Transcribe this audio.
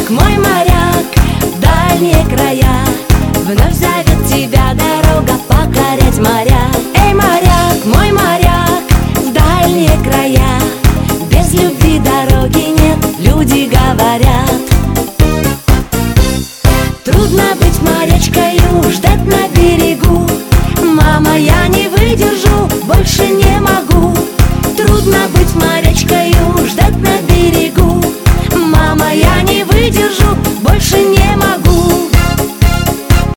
моряк, в дальние края вновь зовет тебя дорога покорять моря. Эй, моряк, мой моряк, в дальние края без любви дороги нет, люди говорят. Трудно быть морячкою, ждать на берегу. Мама, я не выдержу, больше не могу. Трудно быть морячкой.